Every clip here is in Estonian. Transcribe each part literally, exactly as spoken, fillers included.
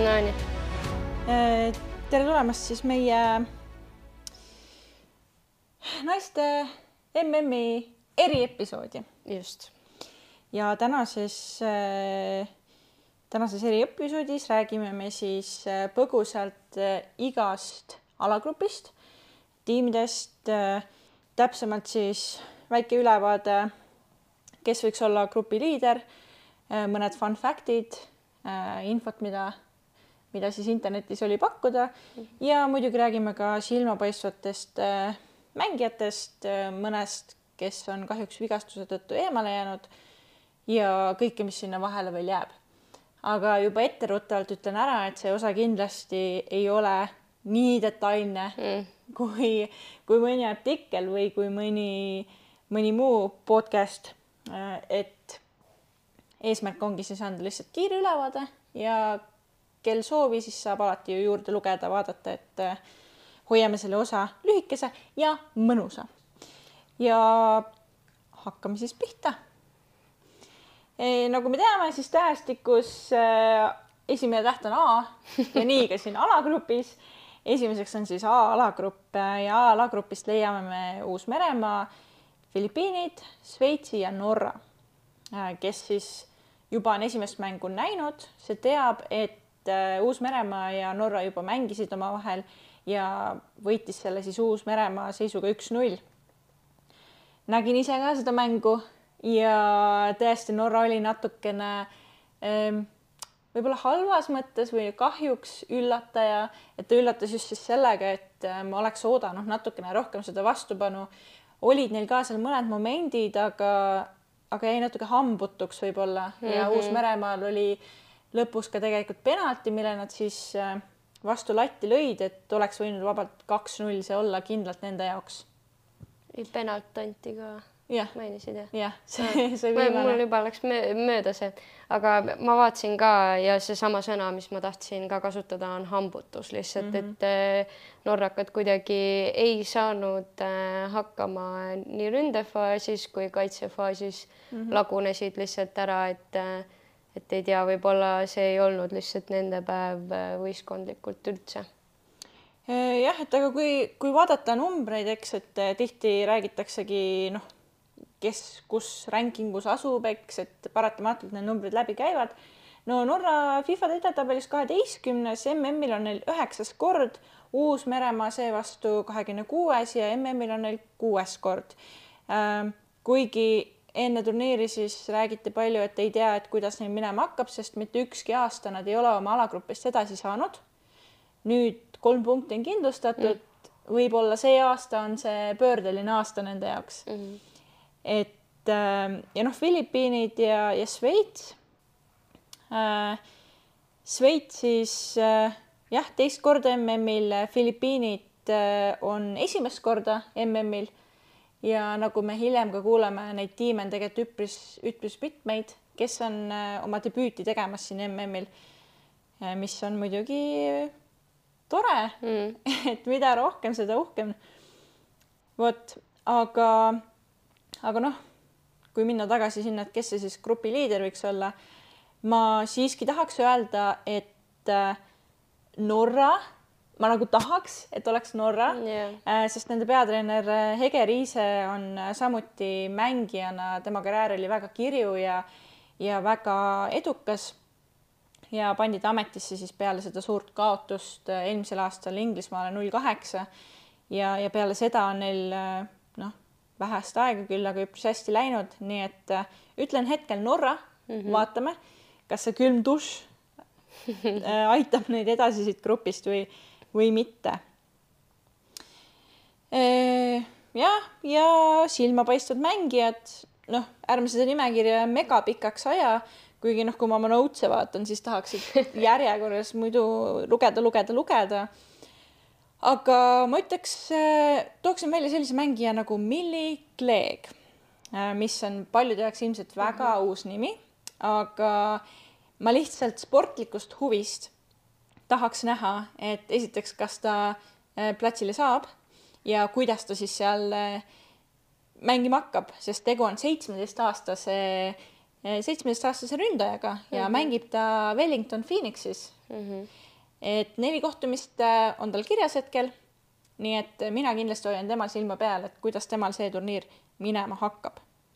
No nii. Tere tulemast siis meie naiste M M-i eriepisoodi. Just. Ja tänases, tänases eriepisoodis räägime me siis põgusalt igast alagrupist, tiimidest, täpsemalt siis väike ülevaade, kes võiks olla grupi liider, mõned fun factid, infot, mida, mida siis internetis oli pakkuda ja muidugi räägime ka silmapaistvatest mängijatest, mõnest, kes on kahjuks vigastuse tõttu eemale jäänud ja kõike, mis sinna vahele veel jääb. Aga juba etteruttavalt ütlen ära, et see osa kindlasti ei ole nii detailne mm. kui, kui mõni artikkel või kui mõni, mõni muu podcast, et eesmärk ongi siis anda lihtsalt kiire ülevaade ja kel soovi, siis saab alati ju juurde lugeda, vaadata, et hoiame selle osa lühikese ja mõnusa. Ja hakkame siis pihta. E, nagu me teame, siis tähestikus esimene täht on A ja nii ka siin alagrupis. Esimeseks on siis A alagrupp ja A alagrupist leiame me Uus-Meremaa, Filipiinid, Šveitsi ja Norra, kes siis juba on esimest mängu näinud. See teab, et Uus-Meremaa ja Norra juba mängisid oma vahel ja võitis selle siis Uus-Meremaa seisuga üks null. Nägin ise ka seda mängu ja tõesti Norra oli natukene võib-olla halvas mõttes või kahjuks üllataja, et ta üllatas just siis sellega, et ma oleks oodanud natukene rohkem seda vastupanu. Olid neil ka seal mõned momendid, aga aga jäi natuke hambutuks võib-olla ja mm-hmm. Uus-Meremaal oli lõpus ka tegelikult penalti, mille nad siis vastu latti lõid, et oleks võinud vabalt kaks null see olla kindlalt nende jaoks. Penalt anti ka ja. Mainisid, jah? Jah, see, see viimane. Mul juba läks mööda see, aga ma vaatasin ka ja see sama sõna, mis ma tahtsin ka kasutada, on hambutus lihtsalt, mm-hmm. et norrakad kuidagi ei saanud hakkama nii ründefaasis kui kaitsefaasis mm-hmm. lagunesid lihtsalt ära, et, et ei tea, võib-olla see ei olnud lihtsalt nende päev võistkondlikult üldse. Jah, et aga kui, kui vaadata numbreid, eks, et tihti räägitaksegi, noh, kes kus rankingus asub, eks, et paratamatult need numbrid läbi käivad. No Norra FIFA edetabelis kaheteistkümnes, M M-il on neil üheksas kord, Uus-Meremaa seevastu kahekümne kuues ja M M-il on neil kuues kord. Kuigi enne turniiri siis räägiti palju, et ei tea, et kuidas neil minema hakkab, sest mitte ükski aasta nad ei ole oma alagrupist edasi saanud. Nüüd kolm punkti on kindlustatud, mm. võib-olla see aasta on see pöördeline aasta nende jaoks. Mm-hmm. Et ja noh, Filipiinid ja, ja Šveits. Šveitsis jah, teist korda M M-il, Filipiinid on esimest korda M M-il ja nagu me hiljem ka kuuleme, neid tiime on tegelikult üpris, üpris mitmeid, kes on oma debüüti tegemas siin M M-il, mis on muidugi tore, mm. et mida rohkem, seda uhkem. Vot, aga Aga noh, kui minna tagasi sinna, et kes see siis grupi liider võiks olla, ma siiski tahaks öelda, et Norra, ma nagu tahaks, et oleks Norra, yeah. sest nende peatreener Hege Riise on samuti mängijana, tema karjäär oli väga kirju ja, ja väga edukas ja pandi ta ametisse siis peale seda suurt kaotust eelmisel aastal Inglismaale null kaheksa ja, ja peale seda on neil noh, vähest aega küll, aga üpris hästi läinud, nii et äh, ütlen hetkel Norra, mm-hmm. vaatame, kas see külm duš äh, aitab neid edasi siit grupist või, või mitte. Äh, jah, ja silmapaistvad mängijad, noh, ärme seda nimekirja mega pikaks aja, kuigi noh, kui ma oma notese vaatan, siis tahaksid järjekorras muidu lugeda, lugeda, lugeda. Aga ma ütleks, tooksin välja sellise mängija nagu Millie Clegg, mis on paljude jaoks ilmselt väga mm-hmm. uus nimi, aga ma lihtsalt sportlikust huvist tahaks näha, et esiteks, kas ta platsile saab ja kuidas ta siis seal mängima hakkab, sest tegu on seitsmeteistaastase seitsmeteistaastase ründajaga ja mm-hmm. mängib ta Wellington Phoenixis mm-hmm. et neli kohtumist on tal kirjas hetkel, nii et mina kindlasti hoian temal silma peal, et kuidas temal see turniir minema hakkab.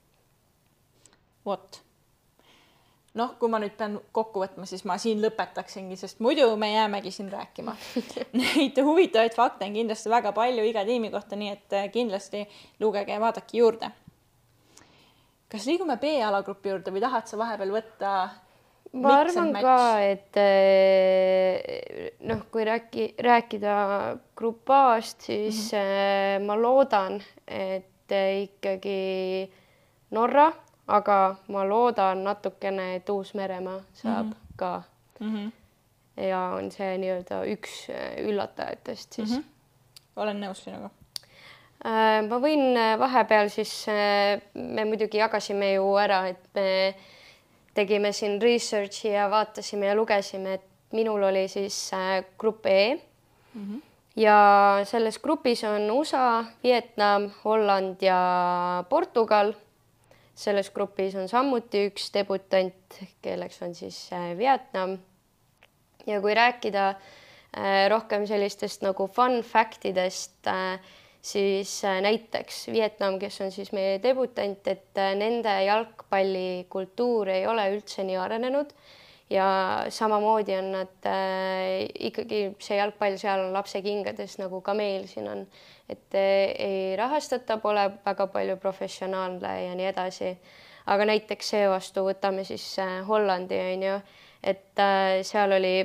Vot. Noh, kui ma nüüd pean kokku võtma, siis ma siin lõpetaksingi, sest muidu me jäämegi siin rääkima. Neid huvitavaid fakte on kindlasti väga palju iga tiimi kohta, nii et kindlasti lugege ja vaadake juurde. Kas liigume B-alagrupi juurde või tahad sa vahepeal võtta ma arvan ka, et noh, kui rääki, rääkida grupp A-st, siis mm-hmm. ma loodan, et ikkagi Norra, aga ma loodan natukene, et Uus-Meremaa saab mm-hmm. ka. Mm-hmm. Ja on see nii-öelda üks üllatajatest siis. Mm-hmm. Olen nõus sinuga. Ma võin vahepeal siis, me muidugi jagasime ju ära, et me tegime siin researchi ja vaatasime ja lugesime, et minul oli siis grupp E mm-hmm. ja selles grupis on U S A, Vietnam, Holland ja Portugal. Selles grupis on samuti üks debutant, kelleks on siis Vietnam. Ja kui rääkida rohkem sellistest nagu fun factidest, siis näiteks Vietnam, kes on siis meie debutant, et nende jalgpallikultuur ei ole üldse nii arenenud ja samamoodi on nad äh, ikkagi see jalgpall seal on lapse kingades nagu ka meil siin on, et ei rahastata, pole väga palju professionaale ja nii edasi. Aga näiteks see vastu võtame siis äh, Hollandi, on ju, et äh, seal oli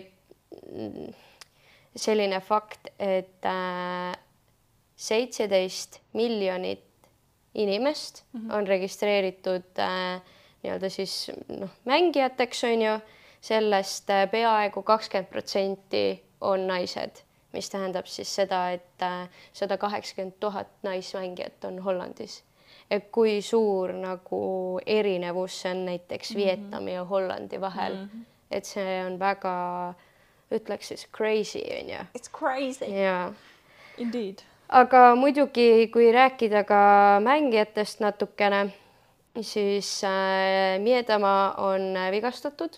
selline fakt, et äh, seitseteist miljonit inimest mm-hmm. on registreeritud äh, nii-öelda siis noh, mängijateks, on ju, sellest äh, peaaegu kakskümmend protsenti on naised, mis tähendab siis seda, et äh, sada kaheksakümmend tuhat naismängijat on Hollandis. Et kui suur nagu erinevus see on näiteks mm-hmm. Vietnami ja Hollandi vahel, mm-hmm. et see on väga, ütleks siis crazy, on ju. It's crazy. Yeah. Indeed. Aga muidugi, kui rääkida ka mängijatest natukene, siis äh, Miedamaa on vigastatud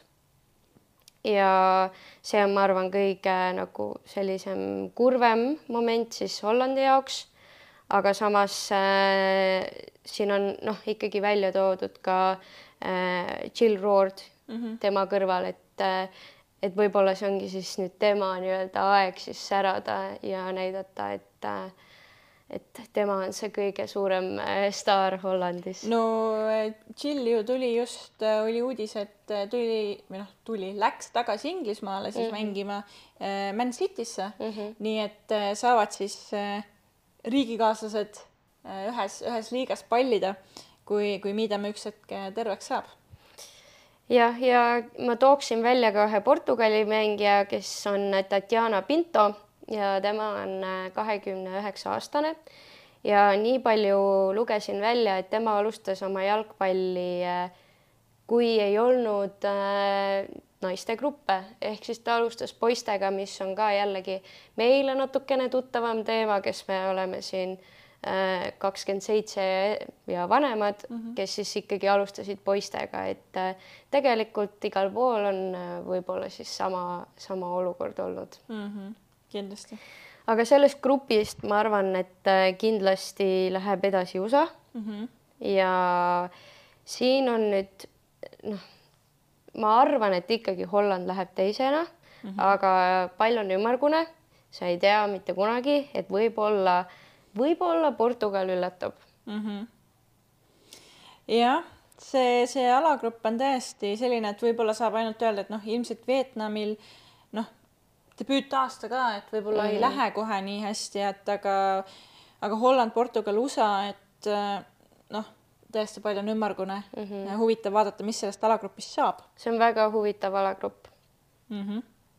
ja see on, ma arvan, kõige nagu sellisem kurvem moment siis Hollandi jaoks, aga samas äh, siin on noh, ikkagi välja toodud ka äh, Jill Roord mm-hmm. tema kõrval, et äh, et võib-olla see ongi siis nüüd tema nii-öelda aeg siis särada ja näidata, et, et tema on see kõige suurem staar Hollandis. No Jill ju tuli just, oli uudis, et tuli, või noh, tuli, läks tagasi Inglismaale siis mm-hmm. mängima Man Citysse, mm-hmm. nii et saavad siis riigikaaslased ühes, ühes liigas pallida, kui, kui Miedamaa üks hetk terveks saab. Ja, ja ma tooksin välja ka ühe Portugali mängija, kes on Tatiana Pinto ja tema on kahekümne üheksa aastane ja nii palju lugesin välja, et tema alustas oma jalgpalli, kui ei olnud naiste gruppe, ehk siis ta alustas poistega, mis on ka jällegi meile natukene tuttavam teema, kes me oleme siin kakskümmend seitse ja vanemad, mm-hmm. kes siis ikkagi alustasid poistega, et tegelikult igal pool on võib-olla siis sama, sama olukord olnud. Mm-hmm. Kindlasti. Aga sellest grupist ma arvan, et kindlasti läheb edasi U S A mm-hmm. ja siin on nüüd, noh, ma arvan, et ikkagi Holland läheb teisena, mm-hmm. aga palju on ümmargune, sa ei tea mitte kunagi, et võib-olla Võib-olla Portugal üllatab. Mm-hmm. Jah, see, see alagrupp on täiesti selline, et võib-olla saab ainult öelda, et noh, ilmselt Vietnamil noh, debüütaasta ka, et võib-olla mm-hmm. ei lähe kohe nii hästi, et aga, aga Holland, Portugal, U S A, et noh, täiesti palju on ümmargune mm-hmm. huvitav vaadata, mis sellest alagrupist saab. See on väga huvitav alagrupp. Mhm.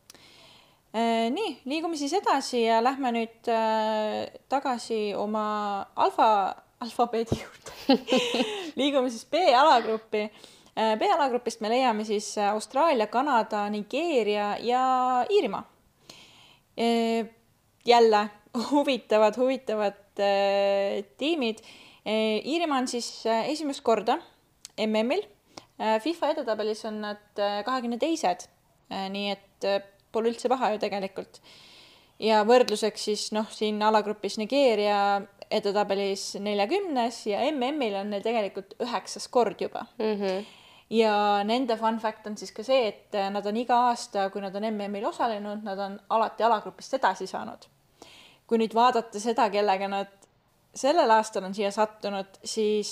Nii, liigume siis edasi ja lähme nüüd tagasi oma alfa, alfabeedi juurde. Liigume siis B-alagruppi. B-alagrupist me leiame siis Austraalia, Kanada, Nigeeria ja Iirimaa. Jälle huvitavad, huvitavad tiimid. Iirimaa on siis esimest korda M M-il FIFA edetabelis on nad kahekümne teised, nii et pole üldse paha ju tegelikult. Ja võrdluseks siis noh, siin alagrupis Nigeeria edetabelis neljakümnes ja M M-il on neil tegelikult üheksas kord juba. Mhm. Ja nende fun fact on siis ka see, et nad on iga aasta, kui nad on M M-il osalenud, nad on alati alagrupist edasi saanud. Kui nüüd vaadata seda, kellega nad sellel aastal on siia sattunud, siis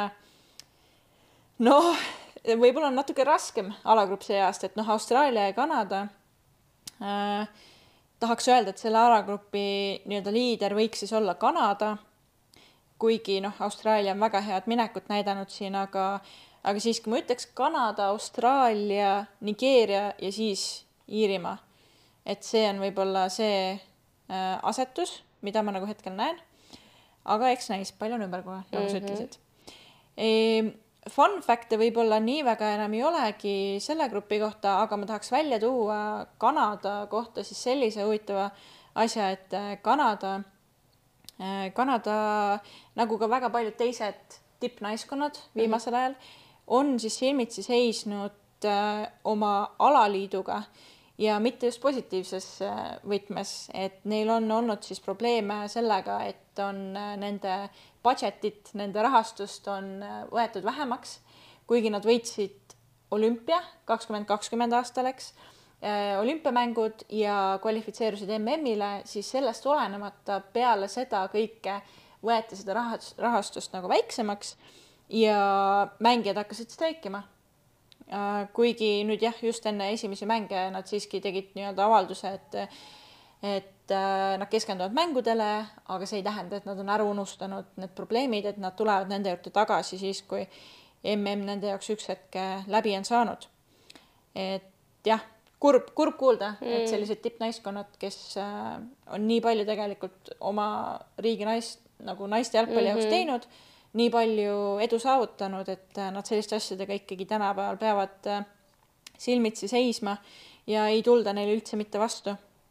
noh, võib-olla on natuke raskem alagrupp see aasta, et noh, Austraalia ja Kanada äh, tahaks öelda, et selle alagrupi nii-öelda liider võiks siis olla Kanada, kuigi noh, Austraalia on väga head minekut näidanud siin, aga aga siiski ma ütleks Kanada, Austraalia, Nigeeria ja siis Iirimaa. Et see on võib-olla see äh, asetus, mida ma nagu hetkel näen. Aga eks näis, palju on ümber kohe, nagu sa ütlesid. E, fun fact'e võib-olla nii väga enam ei olegi selle grupi kohta, aga ma tahaks välja tuua Kanada kohta siis sellise huvitava asja, et Kanada, äh, Kanada nagu ka väga paljud teised tippnaiskonnad viimasel ajal on siis silmitsi seisnud äh, oma alaliiduga ja mitte just positiivses äh, võtmes, et neil on olnud siis probleeme sellega, et on äh, nende budgetit, nende rahastust on äh, võetud vähemaks, kuigi nad võitsid olümpia, kakskümmend kakskümmend aastaleks, äh, olümpiamängud ja kvalifitseerusid M M-ile, siis sellest olenemata peale seda kõike võeti seda rahastust nagu väiksemaks ja mängijad hakkasid streikima. Kuigi nüüd jah, just enne esimesi mänge nad siiski tegid nii-öelda avalduse, et, et nad keskenduvad mängudele, aga see ei tähenda, et nad on ära unustanud need probleemid, et nad tulevad nende juurde tagasi siis, kui M M nende jaoks üks hetk läbi on saanud. Et jah, kurb, kurb kuulda, mm. et sellised tippnaiskonnad, kes on nii palju tegelikult oma riigi naist, nagu naiste jalgpalli jaoks mm-hmm. teinud, nii palju edu saavutanud, et nad selliste asjadega ikkagi tänapäeval peavad silmitsi seisma ja ei tulda neile üldse mitte vastu.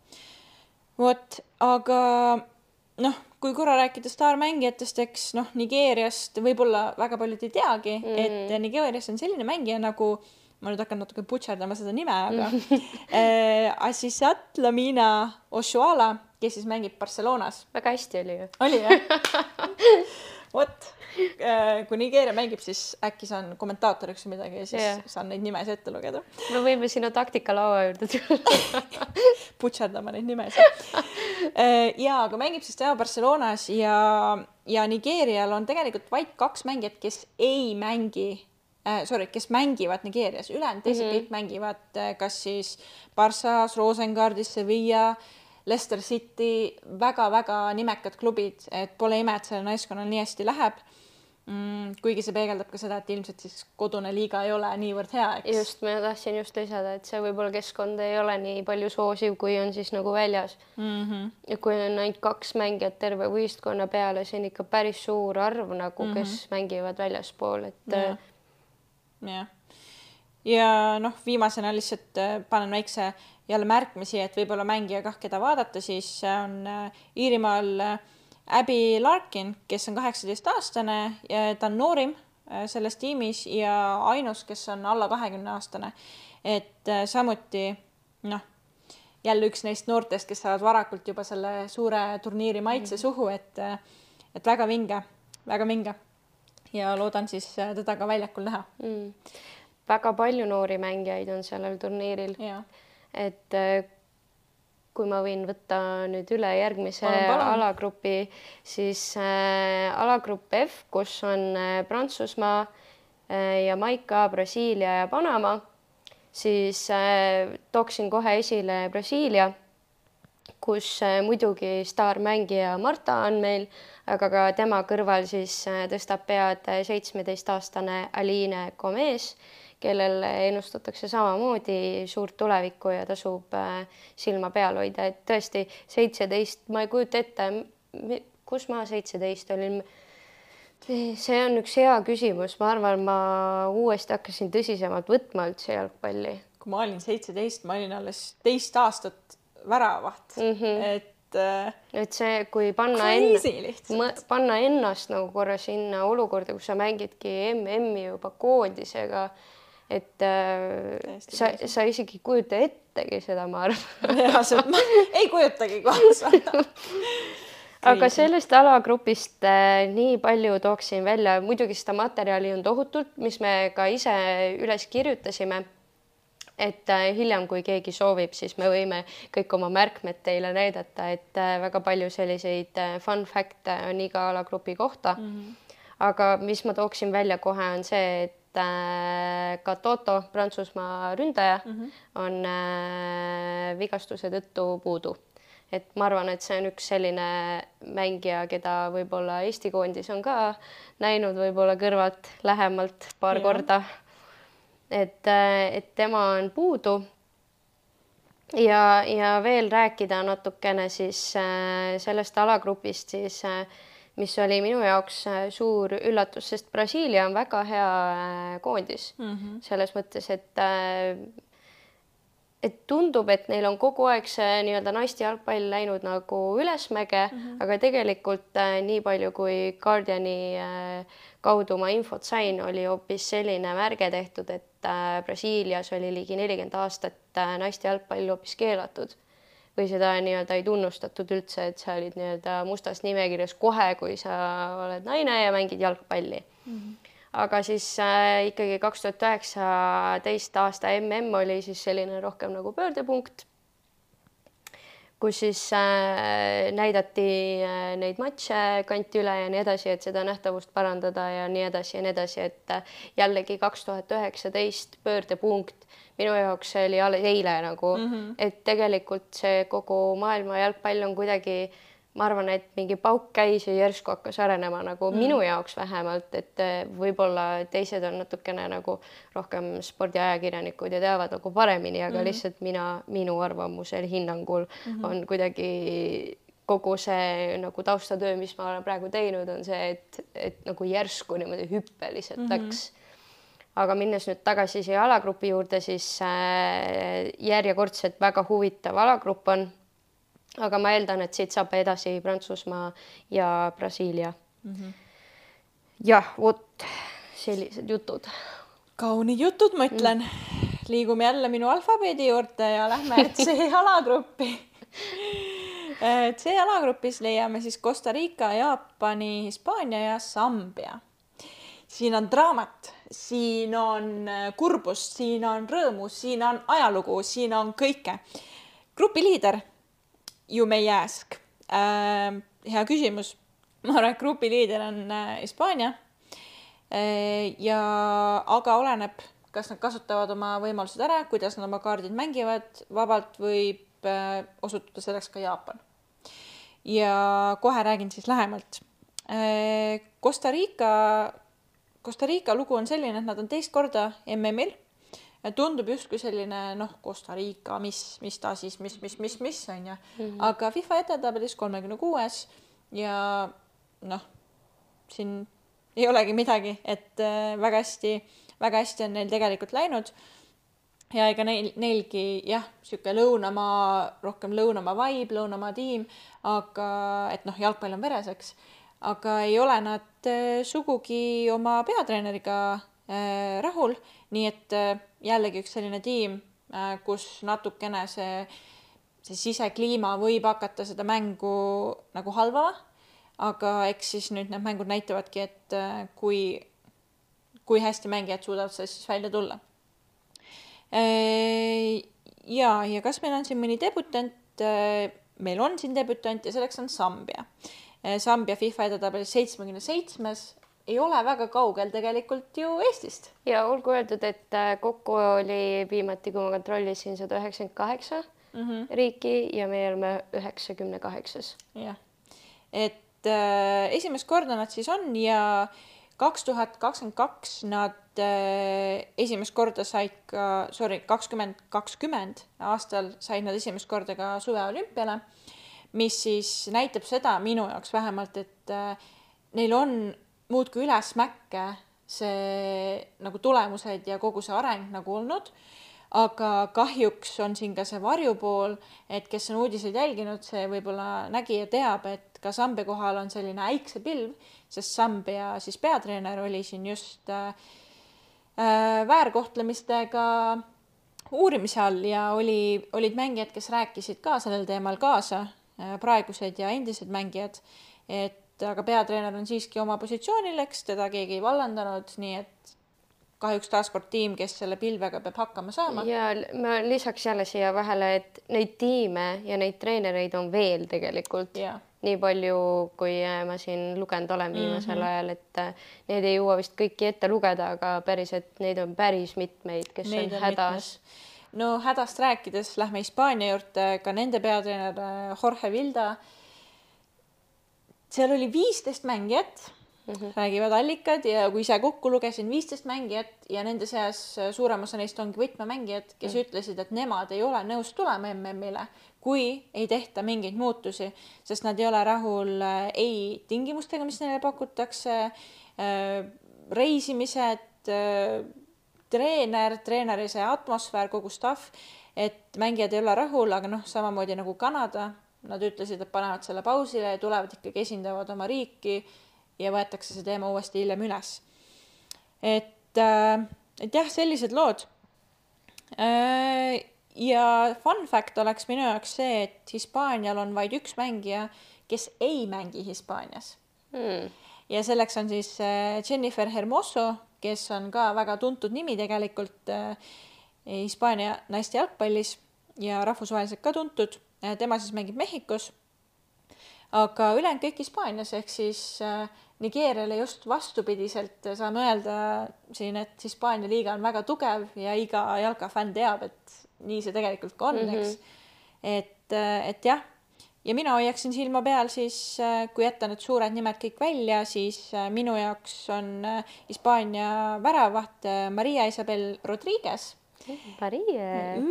Vot, aga noh, kui korra rääkida staarmängijatest, eks noh, Nigeeriast võib-olla väga paljud ei teagi, mm. et Nigeerias on selline mängija nagu, ma nüüd hakkan natuke butšerdama seda nime, aga äh, Asisat Lamina Oshuala, kes siis mängib Barcelonas. Väga hästi oli ju. Oli jah? Vot, kui Nigeeria mängib, siis äkki saan kommentaatoriks midagi ja siis yeah. saan neid nimes ette lugeda. Me võime sinu taktikalaua juurde tulla. Butšerdama neid nimes. Ja, aga mängib siis tema Barcelonas ja, ja Nigeerial on tegelikult vaid kaks mängijat, kes ei mängi, äh, sorry, kes mängivad Nigeerias. Ülejäänud teised mm-hmm. kõik mängivad kas siis Barças, Rosengardis, Sevilla, Leicester City, väga-väga nimekad klubid, et pole ime, et selle naiskonnal nii hästi läheb. Mm, kuigi see peegeldab ka seda, et ilmselt siis kodune liiga ei ole niivõrd hea, eks? Just, ma tahtsin just lisada, et see võib-olla keskkond ei ole nii palju soosiv, kui on siis nagu väljas. Mm-hmm. Ja kui on ainult kaks mängijat terve võistkonna peale, see on ikka päris suur arv, nagu mm-hmm. kes mängivad väljaspool, et ja, ja. ja noh, viimasena lihtsalt panen väikse jälle märkmisi, et võib-olla mängija kah, keda vaadata, siis on Iirimaal Abby Larkin, kes on kaheksateist aastane ja ta on noorim selles tiimis ja ainus, kes on alla kahekümne aastane. Et samuti, noh, jälle üks neist noortest, kes saavad varakult juba selle suure turniiri maitse suhu, et, et väga vinge, väga vinge. Ja loodan siis teda ka väljakul näha. Mm. Väga palju noori mängijaid on sellel turniiril. Ja. Et kui ma võin võtta nüüd üle järgmise palun, palun. alagrupi, siis äh, alagrupp F, kus on äh, Prantsusmaa äh, ja Maika, Brasiilia ja Panama, siis äh, tooksin kohe esile Brasiilia, kus äh, muidugi staarmängija Marta on meil, aga ka tema kõrval siis äh, tõstab pead seitsmeteistaastane Aline Gomez, kellel ennustatakse samamoodi suurt tulevikku ja tasub silma peal hoida, et tõesti seitseteist, ma ei kujuta ette, kus ma seitseteist olin. See on üks hea küsimus, ma arvan, ma uuesti hakkasin tõsisemalt võtma üldse jalgpalli. Kui ma olin seitseteist, ma olin alles teist aastat väravaht, mm-hmm. et et see, kui panna, enna, panna ennast nagu korra sinna olukorda, kus sa mängidki M M-i juba koondisega, et äh, sa, sa isegi kujuta ettegi seda, ma arvan. Ja, see, ma ei kujutagi kohas. Aga sellest alagrupist äh, nii palju tooksin välja, muidugi seda materjali on tohutult, mis me ka ise üles kirjutasime, et äh, hiljem, kui keegi soovib, siis me võime kõik oma märkmed teile näidata, et äh, väga palju selliseid äh, fun fact'e on iga alagrupi kohta. Mm-hmm. Aga mis ma tooksin välja kohe on see, et äh, ka Toto, Prantsusmaa ründaja, mm-hmm. on äh, vigastuse tõttu puudu. Et ma arvan, et see on üks selline mängija, keda võib-olla Eesti koondis on ka näinud võib-olla kõrvalt lähemalt paar ja. korda. Et, et tema on puudu. Ja, ja veel rääkida natukene siis sellest alagrupist, siis, mis oli minu jaoks suur üllatus, sest Brasiilia on väga hea koondis. Mm-hmm. Selles mõttes, et et tundub, et neil on kogu aeg see nii-öelda naiste jalgpall läinud nagu ülesmäge, mm-hmm. aga tegelikult äh, nii palju kui Guardiani äh, kaudu ma infot sain, oli hoopis selline märge tehtud, et äh, Brasiilias oli ligi nelikümmend aastat äh, naiste jalgpall hoopis keelatud või seda nii-öelda ei tunnustatud üldse, et sa olid nii-öelda mustas nimekirjas kohe, kui sa oled naine ja mängid jalgpalli. Mm-hmm. Aga siis äh, ikkagi kaks tuhat üheksateist aasta M M oli siis selline rohkem nagu pöördepunkt, kus siis äh, näidati äh, neid matše kanti üle ja nii edasi, et seda nähtavust parandada ja nii edasi ja nii edasi, et äh, jällegi kaks tuhat üheksateist pöördepunkt minu jaoks oli alles eile nagu, mm-hmm. et tegelikult see kogu maailma jalgpall on kuidagi ma arvan, et mingi pauk käis ja järsku hakkas arenema nagu mm. minu jaoks vähemalt, et võib-olla teised on natukene nagu rohkem spordiajakirjanikud ja teavad nagu paremini, aga mm. lihtsalt mina, minu arvamusel hinnangul mm-hmm. on kuidagi kogu see nagu taustatöö, mis ma olen praegu teinud, on see, et, et nagu järsku niimoodi hüppeliselt mm-hmm. läks. Aga minnes nüüd tagasi siia alagrupi juurde, siis äh, järjekordselt väga huvitav alagrupp on. Aga ma eeldan, et siit saab edasi Prantsusmaa ja Brasiilia. Mm-hmm. Jah, vot sellised jutud. Kaunid jutud, ma ütlen. Mm. Liigume jälle minu alfabeedi juurde ja lähme C-alagruppi. C-alagrupis leiame siis Costa Rica, Jaapani, Hispaania ja Sambia. Siin on draamat, siin on kurbust, siin on rõõmus, siin on ajalugu, siin on kõike. Grupi liider You may ask. Äh, hea küsimus. Ma arvan, et grupi liider on äh, Hispaania. Äh, ja, aga oleneb, kas nad kasutavad oma võimalused ära, kuidas nad oma kaardid mängivad. Vabalt võib äh, osutuda selleks ka Jaapan. Ja kohe räägin siis lähemalt. Äh, Costa Rica, Costa Rica lugu on selline, et nad on teist korda M M-il. Tundub justkui selline, noh, Costa Rica, mis, mis ta siis, mis, mis, mis, mis on ja. Mm-hmm. Aga FIFA edetabelis kolmekümne kuues ja noh, siin ei olegi midagi, et väga hästi, väga hästi on neil tegelikult läinud. Ja ega neil, neilgi, jah, siuke lõunamaa, rohkem lõunamaa vibe, lõunamaa tiim, aga et noh, jalgpall on vereseks, aga ei ole nad sugugi oma peatreeneriga rahul, nii et jällegi üks selline tiim, kus natukene see, see sisekliima võib hakata seda mängu nagu halvama, aga eks siis nüüd need mängud näitavadki, et kui, kui hästi mängijad suudavad siis välja tulla. Ja, ja kas meil on siin mõni debutant? Meil on siin debutant ja selleks on Sambia. Sambia FIFA edetabelis seitsmekümne seitsmes ei ole väga kaugel tegelikult ju Eestist. Ja olgu öeldud, et kokku oli viimati, kui ma kontrollisin sada üheksakümmend kaheksa mm-hmm. riiki ja me oleme üheksakümne kaheksas. Ja. Et äh, esimest korda nad siis on ja kaks tuhat kakskümmend kaks nad äh, esimest korda said ka, sorry, kakskümmend kakskümmend aastal said nad esimest korda ka suveolümpiale, mis siis näitab seda minu jaoks vähemalt, et äh, neil on muudki üles mäkke see nagu tulemused ja kogu see areng nagu olnud, aga kahjuks on siin ka see varjupool, et kes on uudiseid jälginud, see võib-olla nägi ja teab, et ka Sambia kohal on selline äiksepilv, sest Sambia siis peatreener oli siin just äh, väärkohtlemistega uurimise all ja oli, olid mängijad, kes rääkisid ka sellel teemal kaasa, praegused ja endised mängijad, et aga peatreener on siiski oma positsioonil, eks teda keegi ei vallandanud, nii et kahjuks taaskord tiim, kes selle pilvega peab hakkama saama. Ja ma lisaks jälle siia vahele, et neid tiime ja neid treenereid on veel tegelikult ja. Nii palju, kui ma siin lugenud olen viimasel mm-hmm. ajal, et need ei jõua vist kõiki ette lugeda, aga päris, et neid on päris mitmeid, kes neid on, on hädas. Mitmes. No hädast rääkides lähme Hispaania juurde, ka nende peatreener Jorge Vilda. Seal oli viisteist mängijat, mm-hmm. räägivad allikad ja kui ise kokku lugesin viisteist mängijat ja nende seas suurem osa neist ongi võtmemängijad, kes mm-hmm. ütlesid, et nemad ei ole nõus tulema M M-ile, kui ei tehta mingeid muutusi, sest nad ei ole rahul ei tingimustega, mis neile pakutakse, reisimised, treener, treeneri see atmosfäär, kogu staff, et mängijad ei ole rahul, aga noh, samamoodi nagu Kanada, nad ütlesid, et panevad selle pausile ja tulevad ikkagi esindavad oma riiki ja võetakse see teema uuesti hiljem üles. Et, et jah, sellised lood. Ja fun fact oleks minu jaoks see, et Hispaanial on vaid üks mängija, kes ei mängi Hispaanias. Hmm. Ja selleks on siis Jennifer Hermoso, kes on ka väga tuntud nimi tegelikult Hispaania naiste jalgpallis ja rahvusvaheliselt ka tuntud. Tema siis mängib Mehhikos, aga ülejäänud kõik Hispaanias, ehk siis Nigeeriale just vastupidiselt saame öelda siin, et Hispaania liiga on väga tugev ja iga jalkafänn teab, et nii see tegelikult ka on, mm-hmm. eks. Et, et jah, ja mina hoiaksin silma peal siis, kui jätta need suured nimed kõik välja, siis minu jaoks on Hispaania väravaht Maria Isabel Rodriguez. Maria.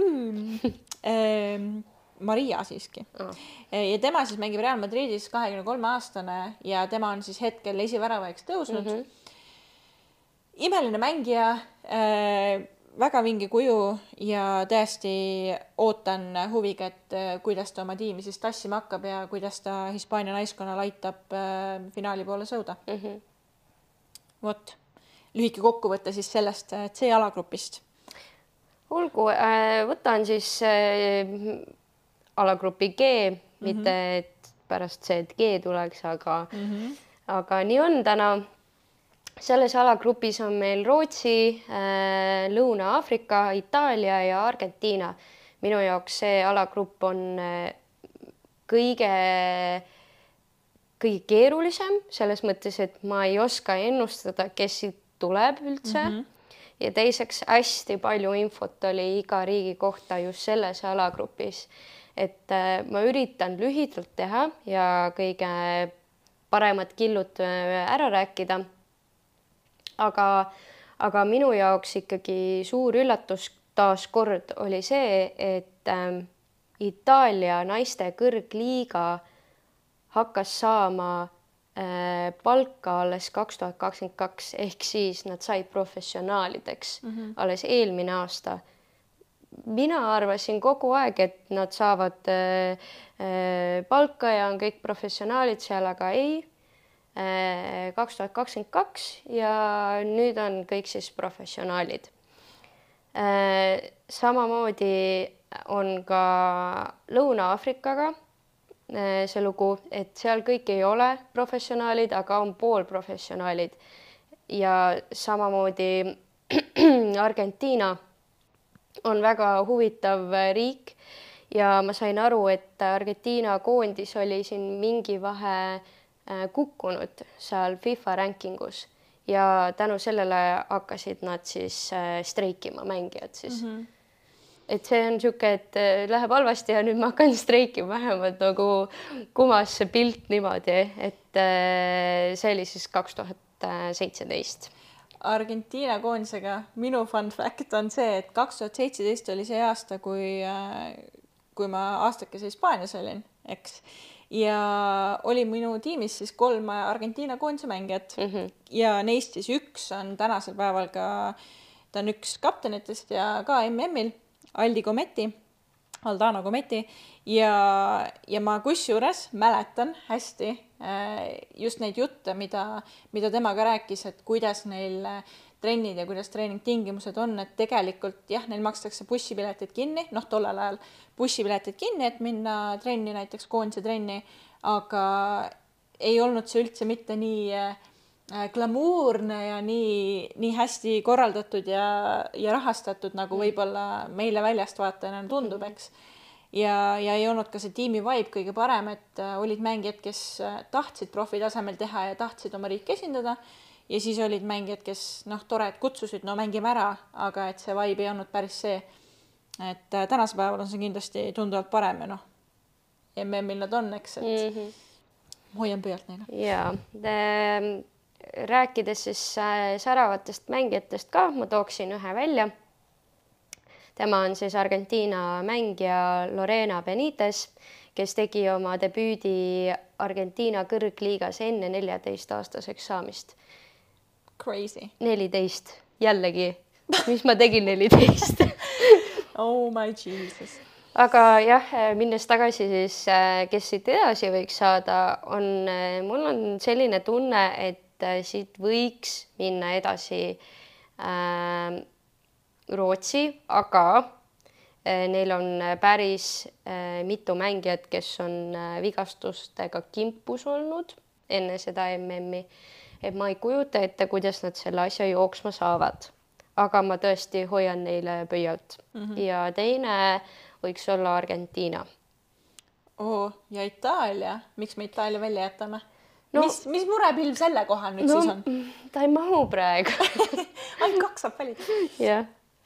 Mm. Maria siiski. Oh. Ja tema siis mängib Real Madridis kahekümne kolme aastane ja tema on siis hetkel esiväravaeks tõusnud. Mm-hmm. Imeline mängija, äh, väga vingi kuju ja tõesti ootan huviga, et kuidas ta oma tiimi siis tassima hakkab ja kuidas ta Hispaania naiskonnal aitab äh, finaali poole sõuda. Mm-hmm. Vot, lühike kokkuvõte siis sellest C-alagrupist. Olgu, äh, võtan siis äh, alagrupi G, mm-hmm. mitte et pärast see, et G tuleks, aga, mm-hmm. aga nii on täna. Selles alagrupis on meil Rootsi, äh, Lõuna-Aafrika, Itaalia ja Argentiina. Minu jaoks see alagrupp on äh, kõige, kõige keerulisem, selles mõttes, et ma ei oska ennustada, kes siit tuleb üldse. Mm-hmm. Ja teiseks hästi palju infot oli iga riigi kohta just selles alagrupis. Et äh, ma üritan lühidalt teha ja kõige paremad killud ära rääkida. Aga, aga minu jaoks ikkagi suur üllatus taas kord oli see, et äh, Itaalia naiste kõrgliiga hakkas saama äh, palka alles kaks tuhat kakskümmend kaks, ehk siis nad said professionaalideks mm-hmm. alles eelmine aasta. Mina arvasin kogu aeg, et nad saavad äh, äh, palka ja on kõik professionaalid seal, aga ei. kaks tuhat kakskümmend kaks ja nüüd on kõik siis professionaalid. Samamoodi on ka Lõuna-Aafrikaga see lugu, et seal kõik ei ole professionaalid, aga on poolprofessionaalid. Ja samamoodi Argentiina on väga huvitav riik ja ma sain aru, et Argentiina koondis oli siin mingi vahe kukkunud seal FIFA rankingus ja tänu sellele hakkasid nad siis streikima mängijad siis. Mm-hmm. Et see on siuke, et läheb halvasti ja nüüd ma hakkan streikima vähemalt nagu kumas see pilt niimoodi, et see oli siis kaks tuhat seitseteist. Argentiina koondisega minu fun fact on see, et kaks tuhat seitseteist oli see aasta, kui, kui ma aastakese Hispaanias olin, eks. Ja oli minu tiimis siis kolm Argentiina koondise mängijat mm-hmm. ja neist siis üks on tänasel päeval ka, ta on üks kaptenitest ja ka M M-il, Aldi Cometti, Aldana Cometti ja, ja ma kusjuures mäletan hästi just neid jutte, mida, mida tema ka rääkis, et kuidas neil trennid ja kuidas treeningtingimused on, et tegelikult jah, neil makstakse bussipiletid kinni, noh, tollel ajal bussipiletid kinni, et minna trenni, näiteks koondise trenni, aga ei olnud see üldse mitte nii äh, glamuurne ja nii, nii hästi korraldatud ja, ja rahastatud, nagu võib-olla meile väljast vaatajana tundub, eks. Ja, ja ei olnud ka see tiimi vibe kõige parem, et äh, olid mängijad, kes äh, tahtsid profi tasemel teha ja tahtsid oma riiki esindada. Ja siis olid mängijad, kes noh, tore, et kutsusid, no mängime ära, aga et see vibe ei olnud päris see, et äh, tänase päeval on see kindlasti tunduvalt parem ja noh, M M-il nad on, eks, et mm -hmm. hoian pöölt neile. Ja te, rääkides siis äh, säravatest mängijatest ka, ma tooksin ühe välja. Tema on siis Argentiina mängija Lorena Benitez, kes tegi oma debüüdi Argentiina kõrgliigas enne neljateist aastaseks saamist. Crazy. neliteist, jällegi, mis ma tegin neliteist. Oh my Jesus. Aga jah, minnes tagasi siis, kes siit edasi võiks saada, on, mul on selline tunne, et siit võiks minna edasi äh, Rootsi, aga neil on päris äh, mitu mängijat, kes on äh, vigastustega kimpus olnud enne seda M M-i. Et ma ei kujuta ette, kuidas nad selle asja jooksma saavad, aga ma tõesti hoian neile pöialt. Mm -hmm. Ja teine võiks olla Argentiina. Oh, ja Itaalia. Miks me Itaalia välja jätame? No, mis, mis murepilv selle kohal nüüd no, siis on? Ta ei mahu praegu. Ainult kaks saab valida. Jah.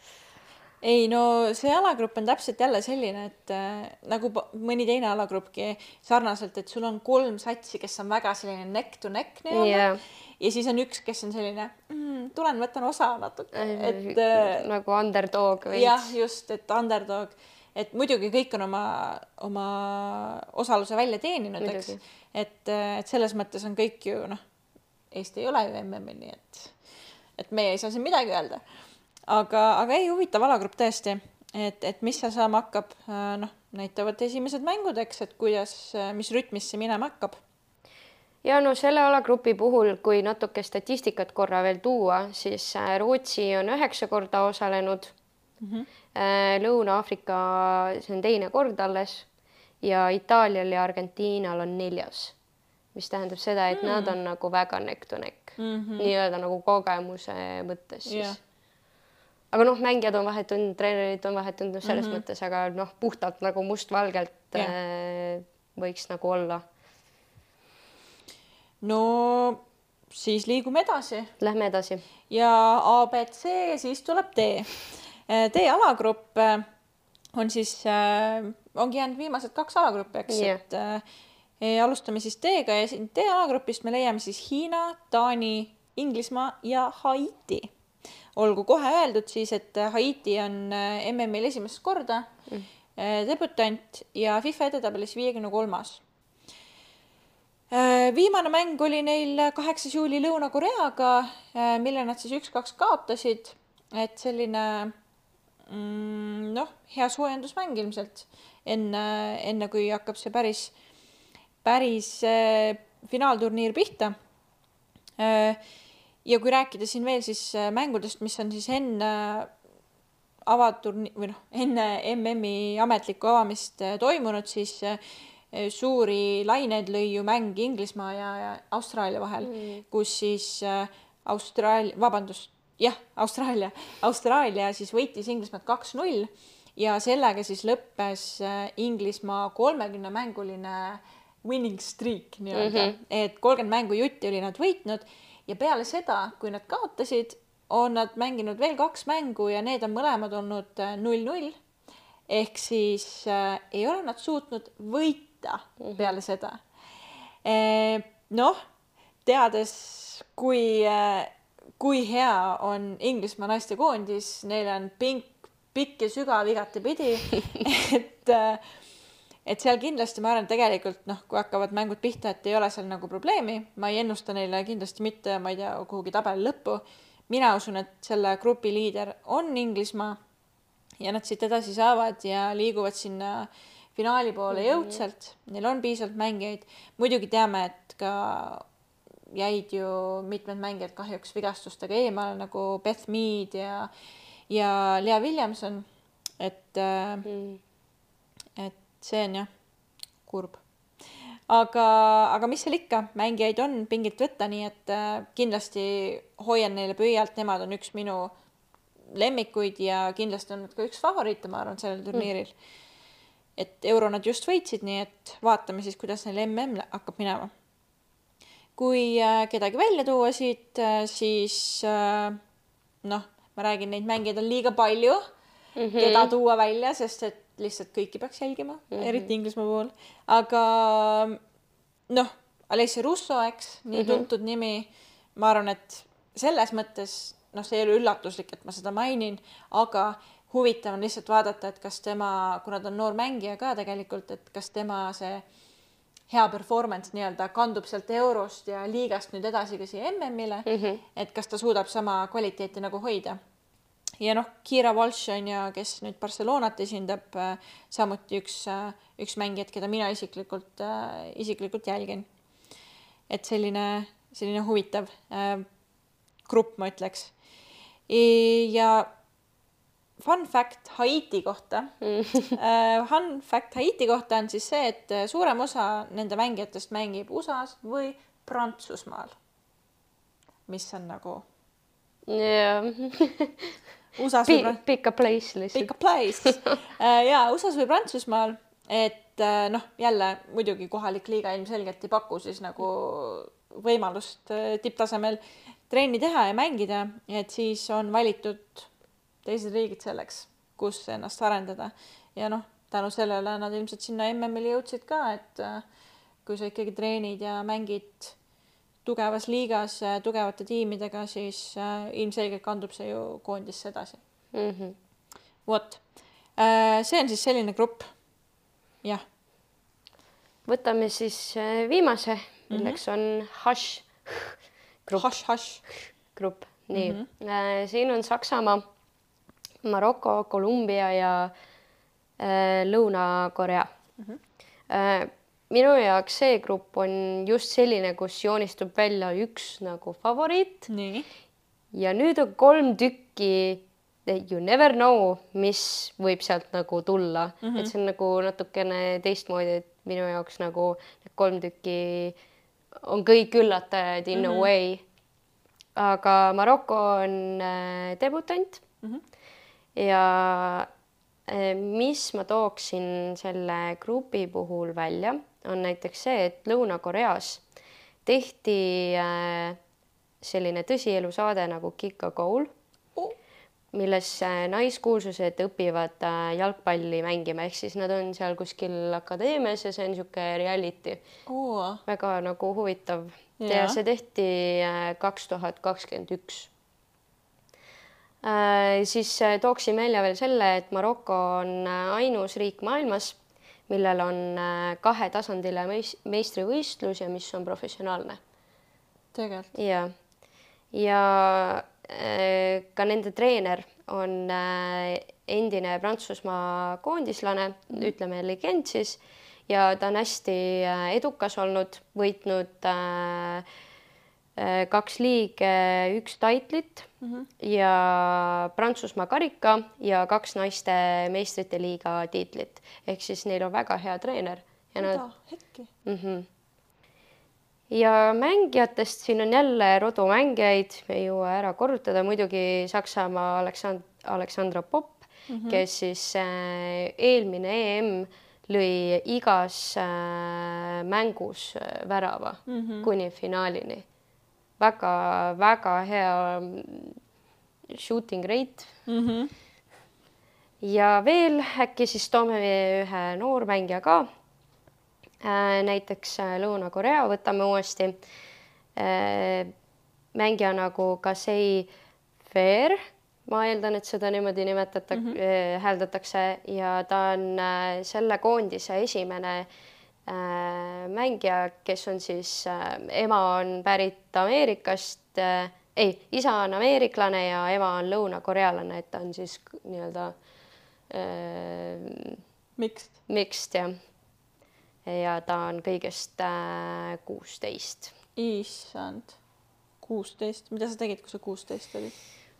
Ei, no see alagrupp on täpselt jälle selline, et äh, nagu mõni teine alagruppki sarnaselt, et sul on kolm satsi, kes on väga selline neck to neck yeah. ja siis on üks, kes on selline mm, tulen, võtan osa natuke. Et, äh, nagu underdog veits. Jah, just, et underdog. Et muidugi kõik on oma, oma osaluse välja teeninud, eks. Et, et selles mõttes on kõik ju, noh, Eesti ei ole ju M M-il, nii et, et meie ei saa siin midagi öelda. Aga, aga ei huvitav alagrupp tõesti, et, et mis seal saama hakkab, noh, näitavad esimesed mängud, eks, et kuidas, mis rütmis see minema hakkab. Ja no selle alagrupi puhul, kui natuke statistikat korra veel tuua, siis Rootsi on üheksa korda osalenud, mm-hmm. Lõuna-Aafrika, see on teine kord alles ja Itaalial ja Argentiinal on neljas, mis tähendab seda, et mm. nad on nagu väga neck to neck, mm-hmm. nii-öelda nagu kogemuse mõttes siis. Yeah. Aga noh, mängijad on vahetunud, treenerid on vahetunud selles mm-hmm. mõttes, aga noh, puhtalt nagu mustvalgelt yeah. võiks nagu olla. No siis liigume edasi. Lähme edasi. Ja A, B, C ja siis tuleb D. D alagrupp on siis, ongi jäänud viimased kaks alagruppi, eks, yeah. et äh, alustame siis D-ga ja D alagrupist me leiame siis Hiina, Taani, Inglismaa ja Haiti. Olgu kohe öeldud siis, et Haiti on M M-il esimest korda mm. debutant ja FIFA edetabelis viiekümne kolmas. Viimane mäng oli neil kaheksas juuli Lõuna-Koreaga, mille nad siis üks-kaks kaotasid, et selline mm, noh, hea soojendusmäng ilmselt enne, enne kui hakkab see päris, päris äh, finaalturniir pihta. Äh, ja kui rääkida siin veel siis mängudest, mis on siis enne avaturni või noh, enne M M-i ametlikku avamist toimunud, siis äh, suuri laineid lõi ju mäng Inglismaa ja, ja Austraalia vahel, mm. kus siis äh, Austraalia, vabandust, jah, Austraalia, Austraalia siis võitis Inglismaad kaks null ja sellega siis lõppes äh, Inglismaa kolmekümne mänguline winning streak nii-öelda, mm-hmm. et kolmkümmend mängu jutti oli nad võitnud ja peale seda, kui nad kaotasid, on nad mänginud veel kaks mängu ja need on mõlemad olnud null null ehk siis äh, ei ole nad suutnud võita peale seda. Noh, teades, kui, kui hea on Inglismaa naistekoondis, neil on pink, pikk ja sügav igatepidi, et, et seal kindlasti ma arvan, tegelikult noh, kui hakkavad mängud pihta, et ei ole seal nagu probleemi, ma ei ennusta neile kindlasti mitte, ma ei tea, kuhugi tabeli lõppu. Mina usun, et selle grupi liider on Inglismaa ja nad siit edasi saavad ja liiguvad sinna finaali poole jõudsalt, neil on piisavalt mängijaid. Muidugi teame, et ka jäid ju mitmed mängijad kahjuks vigastustega eemale nagu Beth Mead ja, ja Lea Williamson, et mm. et see on jah kurb. Aga, aga mis seal ikka, mängijaid on pingilt võtta, nii et kindlasti hoian neile pöialt, nemad on üks minu lemmikuid ja kindlasti on nad ka üks favoriite, ma arvan, sellel turniiril. Mm. Et euro nad just võitsid, nii et vaatame siis, kuidas neil M M hakkab minema. Kui kedagi välja tuua siit, siis noh, ma räägin, neid mängijaid on liiga palju, mm-hmm. keda tuua välja, sest et lihtsalt kõiki peaks jälgima, mm-hmm. eriti Inglismaa pool. Aga noh, Alessia Russo, eks, nii mm-hmm. tuntud nimi, ma arvan, et selles mõttes, noh, see ei ole üllatuslik, et ma seda mainin, aga huvitav on lihtsalt vaadata, et kas tema, kuna ta on noor mängija ka tegelikult, et kas tema see hea performance nii-öelda kandub sealt eurost ja liigast nüüd edasi ka siia M M-ile, mm-hmm. et kas ta suudab sama kvaliteeti nagu hoida. Ja noh, Kira Walsh on ja kes nüüd Barcelonat esindab, samuti üks, üks mängijad, keda mina isiklikult, isiklikult jälgin. Et selline, selline huvitav äh, grupp, ma ütleks. Ja fun fact Haiti kohta. uh, fun fact Haiti kohta on siis see, et suurem osa nende mängijatest mängib U S A-s või Prantsusmaal. Mis on nagu... Yeah. U S A-s või Prant... Pick a place lihtsalt. Pick a place. uh, ja U S A-s või Prantsusmaal, et uh, noh, jälle muidugi kohalik liiga ilmselgelt ei paku siis nagu võimalust uh, tipptasemel trenni teha ja mängida, et siis on valitud teised riigid selleks, kus ennast arendada. Ja noh, tänu sellele nad ilmselt sinna M M-ile jõudsid ka, et kui sa ikkagi treenid ja mängid tugevas liigas tugevate tiimidega, siis ilmselgelt kandub see ju koondisse edasi. Mm-hmm. Vot. See on siis selline grupp. Jah. Võtame siis viimase, milleks mm-hmm. on Hush grupp. Hush, hush. Grupp. Nii. Mm-hmm. Siin on Saksamaa, Maroko, Kolumbia ja äh, Lõuna-Korea. Mm-hmm. äh, minu jaoks see grupp on just selline, kus joonistub välja üks nagu favoriit. Nii. Ja nüüd on kolm tükki, you never know, mis võib sealt nagu tulla. Mm-hmm. Et see on nagu natukene teistmoodi, et minu jaoks nagu kolm tükki on kõik üllatajad in mm-hmm. a way. Aga Maroko on äh, debutant. Mm-hmm. Ja mis ma tooksin selle grupi puhul välja, on näiteks see, et Lõuna-Koreas tehti selline tõsielusaade nagu Kick a Goal, oh. milles naiskuulsused õpivad jalgpalli mängima, ehk siis nad on seal kuskil akadeemias ja see on niisugune reality. Oh. Väga nagu huvitav. Ja, ja see tehti kaks tuhat kakskümmend üks. Äh, siis tooksin välja veel selle, et Maroko on ainus riik maailmas, millel on kahetasandile meistrivõistlus ja mis on professionaalne. Tegelikult. Ja, ja äh, ka nende treener on äh, endine Prantsusmaa koondislane, mm. ütleme legend siis, ja ta on hästi edukas olnud, võitnud äh, kaks liige, üks taitlit mm-hmm. ja Prantsusmaa karika ja kaks naiste meistrite liiga tiitlit. Ehk siis neil on väga hea treener. Ja, nad... mm-hmm. ja mängijatest siin on jälle rodumängijaid, me ei jõua ära korrutada, muidugi Saksamaa Aleksand... Aleksandra Popp, mm-hmm. kes siis äh, eelmine E M lõi igas äh, mängus värava mm-hmm. kuni finaalini. Väga, väga hea shooting rate. Mm-hmm. Ja veel äkki siis toome ühe noormängija ka. Äh, näiteks Lõuna-Korea võtame uuesti. Äh, mängija nagu Kasei Fair. Ma eeldan, et seda niimoodi nimetata, mm-hmm. äh, hääldatakse ja ta on äh, selle koondise esimene Äh, mängija, kes on siis äh, ema on pärit Ameerikast, äh, ei, isa on ameeriklane ja ema on lõunakorealane, et ta on siis nii-öelda äh, mixed. mixed ja. Ja ta on kõigest äh, kuusteist. Issand, kuusteist. Mida sa tegid, kui sa kuusteist olid?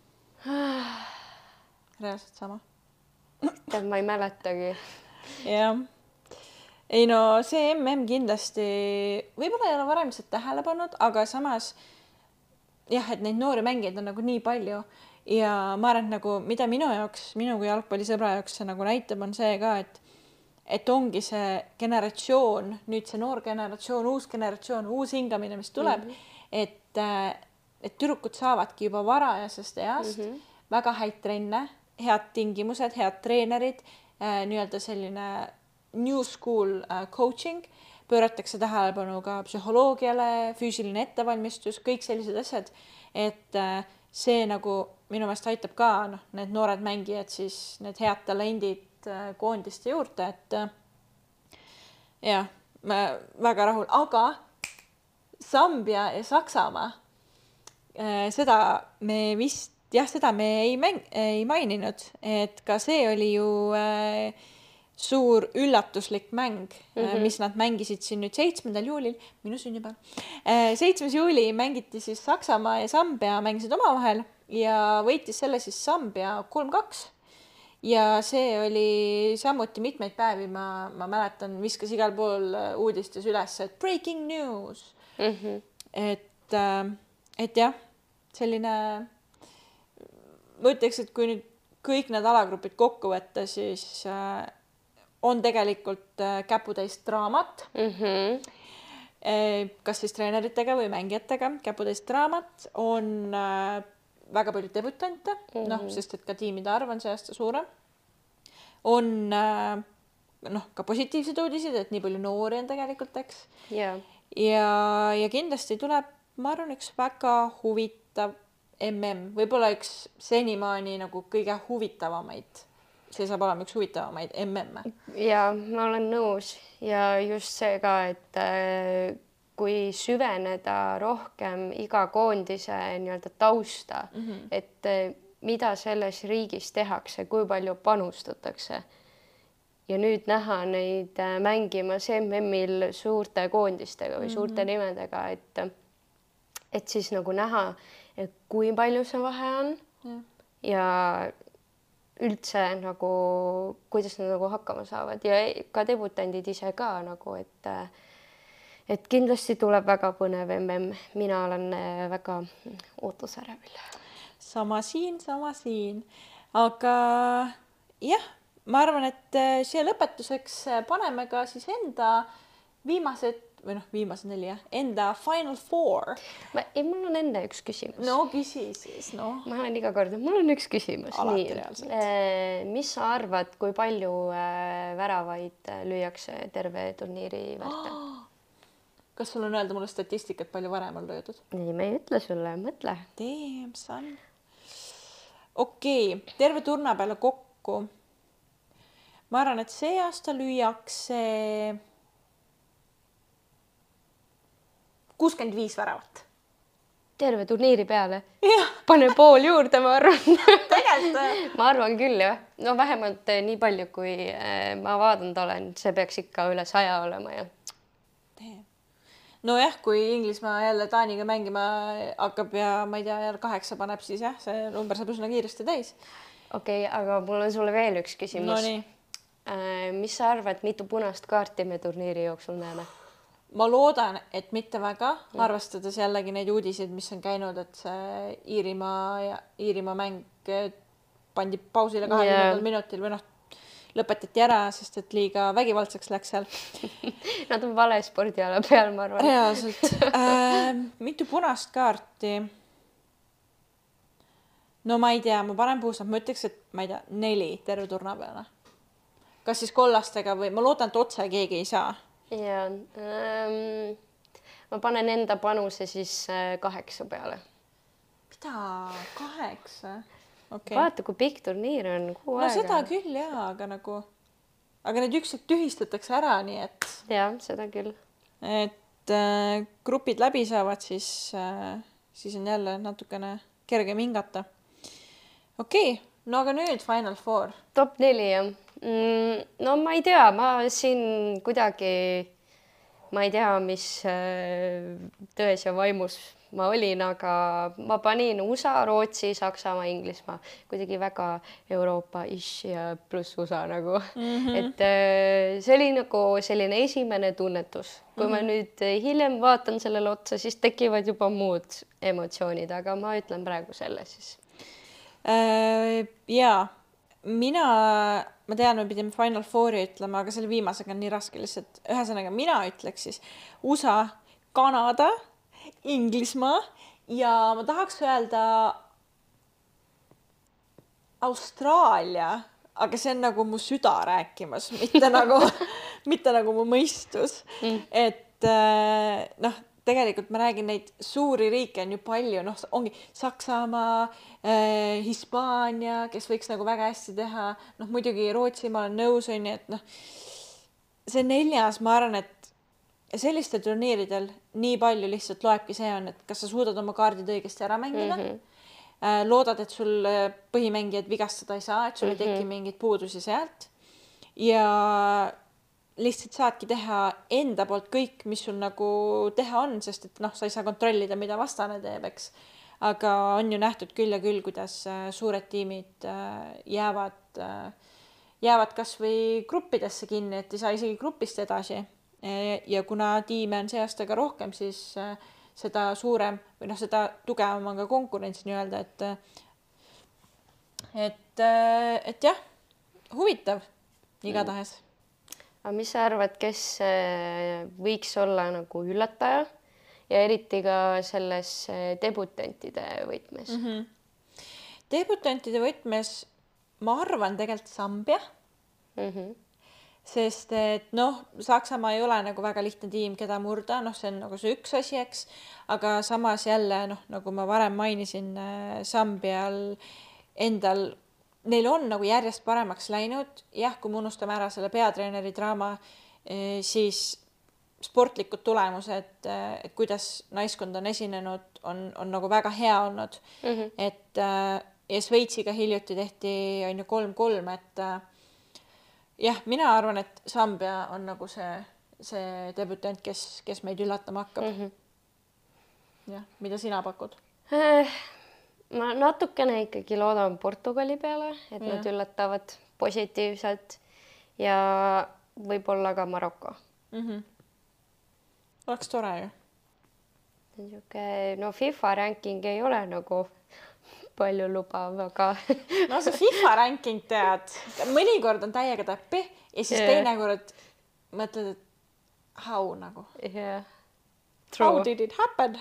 Reaalselt sama. Tead, ma ei mäletagi. Jah. Ei no, see M M kindlasti võib-olla ei ole varem seda tähele pannud, aga samas jah, et neid noori mängijaid on nagu nii palju ja ma arvan, et nagu mida minu jaoks, minu kui jalgpallisõbra jaoks see nagu näitab, on see ka, et et ongi see generatsioon, nüüd see noor generatsioon, uus generatsioon, uus hingamine, mis tuleb, mm -hmm. et, et tüdrukud saavadki juba varajasest east mm -hmm. väga häid trenne, head tingimused, head treenerid, äh, nii-öelda selline new school äh, coaching, pööratakse tähelepanu ka psühholoogiale, füüsiline ettevalmistus, kõik sellised asjad, et äh, see nagu minu meelest aitab ka noh, need noored mängijad, siis need head talendid koondiste juurde, et jah, väga rahul, aga Sambia ja Saksamaa, seda me vist, jah, seda me ei, mäng, ei maininud, et ka see oli ju äh, suur üllatuslik mäng mm, -hmm. mis nad mängisid siin nüüd seitsmendal juulil, minu sünnipäev, seitsmes juuli mängiti siis Saksamaa ja Sambia mängisid omavahel ja võitis selle siis Sambia kolm kaks. Ja see oli samuti mitmeid päevi, ma, ma mäletan, viskas igal pool uudistes üles, et breaking news. Mm -hmm. Et, et jah, selline, ma ütleks, et kui nüüd kõik need alagrupid kokku võtta, siis on tegelikult käputäis draamat. Mm -hmm. Kas siis treeneritega või mängijatega, käputäis draamat on väga palju debutante, mm -hmm. noh, sest et ka tiimide arv on see aasta suurem. On noh, ka positiivsed uudised, et nii palju noori on tegelikult, eks. Yeah. Ja, ja kindlasti tuleb, ma arvan, üks väga huvitav M M, võib-olla üks senimaani nagu kõige huvitavamaid. See saab olema üks huvitavamaid M M. Ja ma olen nõus ja just see ka, et kui süveneda rohkem iga koondise nii-öelda tausta, mm -hmm. et mida selles riigis tehakse, kui palju panustatakse. Ja nüüd näha neid mängimas M M-il suurte koondistega või suurte mm -hmm. nimedega, et, et siis nagu näha, et kui palju see vahe on mm. ja üldse nagu, kuidas nad nagu hakkama saavad ja ka debutandid ise ka nagu, et et kindlasti tuleb väga põnev M M. Mina olen väga ootusärevil. Sama siin, sama siin. Aga jah, ma arvan, et siia lõpetuseks paneme ka siis enda viimased, või noh, viimased neli, jah, enda Final Four. Ma, ei, mul on enda üks küsimus. No küsi siis, no. Ma olen iga kord, mul on üks küsimus. Alati nii, reaalselt. Mis sa arvad, kui palju väravaid lüüakse terve turniiri vältel? Oh! Kas sul on öelda mulle statistikat, palju varem on löödud? Ei, ma ei ütle sulle, mõtle. Damn, son. Okei, okay. Terve turna peale kokku. Ma arvan, et see aasta lüüakse kuuskümmend viis väravat. Terve turniiri peale? Ja. Pane pool juurde, ma arvan. Tegelikult. Ma arvan küll, jah. No vähemalt nii palju, kui ma vaadanud olen, see peaks ikka üle saja olema, jah. No jah, kui Inglismaa jälle Taaniga mängima hakkab ja ma ei tea, jälle kaheksa paneb, siis jah, see number saab üsna kiiresti täis. Okei, okay, aga mul on sulle veel üks küsimus. No nii. Mis sa arvad, mitu punast kaarti me turniiri jooksul näeme? Ma loodan, et mitte väga, arvestades jällegi neid uudiseid, mis on käinud, et see Iirimaa ja Iirimaa mäng pandi pausile kahekümnendal yeah. minutil või noh, lõpetati ära, sest et liiga vägivaldseks läks seal. Nad on vale spordiala peal, ma arvan. Reaalselt. Äh, mitu punast kaarti? No ma ei tea, ma panen puusad, ma ütleks, et ma ei tea, neli terve turna peale. Kas siis kollastega või ma loodan, et otse keegi ei saa. Ja, ähm, ma panen enda panuse siis kaheksa peale. Mida? Kaheksa? Okay. Vaata, kui pikk turniir on, kuu no, aega. No seda küll, jaa, aga nagu, aga need ükselt tühistatakse ära, nii et... Jah, seda küll. Et äh, grupid läbi saavad, siis, äh, siis on jälle natukene kergem hingata. Okei, okay. No aga nüüd Final Four. Top neli, jah. Mm, no ma ei tea, ma siin kuidagi, ma ei tea, mis tões ja vaimus ma olin, aga ma panin U S A, Rootsi, Saksamaa, Inglismaa, kuidagi väga Euroopa-ish ja pluss U S A nagu mm. -hmm. et see oli nagu selline esimene tunnetus. Kui mm -hmm. ma nüüd hiljem vaatan sellele otsa, siis tekivad juba muud emotsioonid, aga ma ütlen praegu selle siis. Äh, jaa, mina, ma tean, me pidime Final Fouri ütlema, aga selle viimasega on nii raske lihtsalt. Ühesõnaga, mina ütleks siis U S A, Kanada, Inglismaa ja ma tahaks öelda Austraalia, aga see on nagu mu süda rääkimas, mitte nagu, mitte nagu mu mõistus. Mm. Et noh, tegelikult ma räägin, neid suuri riike on ju palju, noh, ongi Saksamaa, eh, Hispaania, kes võiks nagu väga hästi teha, noh, muidugi Rootsi ma olen nõus, on, et noh, see neljas, ma arvan, et sellistel turniiridel nii palju lihtsalt loebki see on, et kas sa suudad oma kaardid õigesti ära mängida, mm -hmm. loodad, et sul põhimängijad vigastada ei saa, et sul mm -hmm. ei teki mingeid puudusi sealt ja lihtsalt saadki teha enda poolt kõik, mis sul nagu teha on, sest et noh, sa ei saa kontrollida, mida vastane teeb, eks. Aga on ju nähtud küll ja küll, kuidas suured tiimid jäävad, jäävad kas või gruppidesse kinni, et ei saa isegi grupist edasi. Ja kuna tiime on see aastaga rohkem, siis seda suurem või noh, seda tugevam on ka konkurents nii-öelda, et et, et jah, huvitav igatahes. Aga mis sa arvad, kes võiks olla nagu üllataja ja eriti ka selles debutantide võtmes? Mm -hmm. Debutantide võtmes ma arvan tegelikult Sambia. Mm -hmm. Sest et noh, Saksamaa ei ole nagu väga lihtne tiim, keda murda, noh, see on nagu see üks asi, eks, aga samas jälle, noh, nagu ma varem mainisin, Sambial endal, neil on nagu järjest paremaks läinud, jah, kui me unustame ära selle peatreeneri draama, siis sportlikud tulemused, et kuidas naiskond on esinenud, on, on nagu väga hea olnud, mm -hmm. et ja Šveitsiga hiljuti tehti on ju kolm kolm, et jah, mina arvan, et Sambia on nagu see, see debutant, kes, kes meid üllatama hakkab. Mm -hmm. jah, mida sina pakud? Ma natukene ikkagi loodan Portugali peale, et ja. Nad üllatavad positiivselt ja võib-olla ka Maroko. Mm -hmm. Oleks tore ju. No FIFA ranking ei ole nagu palju lubav, aga no see FIFA ranking tead, mõnikord on täiega täppi ja siis yeah. teinekord mõtled, et how nagu yeah. how did it happen?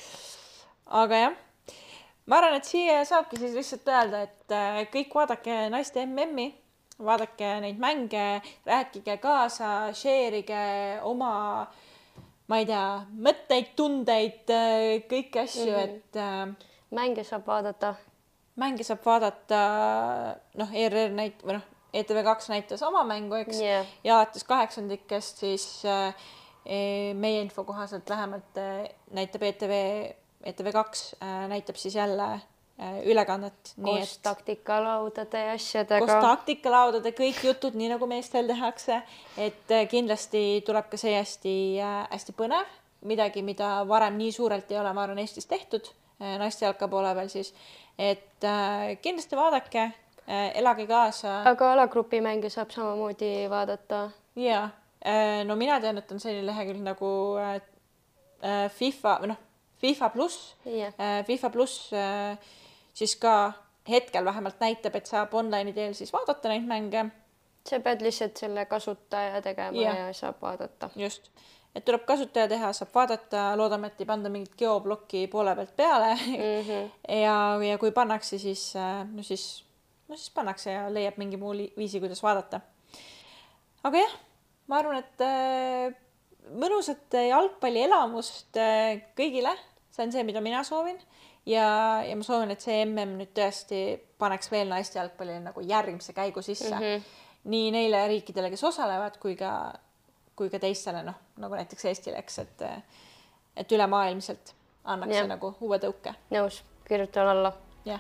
Aga jah, ma arvan, et siia saabki siis lihtsalt öelda, et kõik vaadake naiste M M-i, vaadake neid mänge, rääkige kaasa, share'ige oma, ma ei tea, mõtteid, tundeid, kõiki asju, mm -hmm. et mänge saab vaadata. Mänge saab vaadata, noh, E R R näit- või noh, E T V kaks näitas oma mängu, eks, yeah. ja alates kaheksandikest siis e, meie info kohaselt vähemalt e, näitab E T V, E T V kaks e, näitab siis jälle e, ülekannet. Koos et, taktikalaudade ja asjadega. Koos taktikalaudade, kõik jutud, nii nagu meestel tehakse, et e, kindlasti tuleb ka see hästi, hästi põnev, midagi, mida varem nii suurelt ei ole, ma arvan, Eestis tehtud. Naiste jalka poole peal siis, et äh, kindlasti vaadake, äh, elage kaasa. Aga alagrupi mänge saab samamoodi vaadata? Jaa, äh, no mina tean, et on selline lehekülg nagu äh, FIFA või noh, FIFA pluss, yeah. äh, FIFA pluss äh, siis ka hetkel vähemalt näitab, et saab online'i teel siis vaadata neid mänge. Sa pead lihtsalt selle kasutaja tegema yeah. ja saab vaadata. Just. Et tuleb kasutaja teha, saab vaadata, loodame, et ei panda mingit geoblokki poole pealt peale mm -hmm. ja, ja kui pannakse, siis, no siis, no siis pannakse ja leiab mingi muu viisi, kuidas vaadata. Aga jah, ma arvan, et äh, mõnusat jalgpalli elamust äh, kõigile, see on see, mida mina soovin ja, ja ma soovin, et see M M nüüd tõesti paneks veel naiste jalgpalli nagu järgmise käigu sisse mm -hmm. nii neile riikidele, kes osalevad, kui ka kui ka teistele, noh, nagu näiteks Eestile, eks, et, et ülemaailmselt annaks ja. See nagu uue tõuke. Nõus, kirjutan alla. Jah.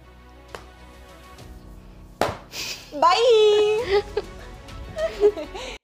Bye!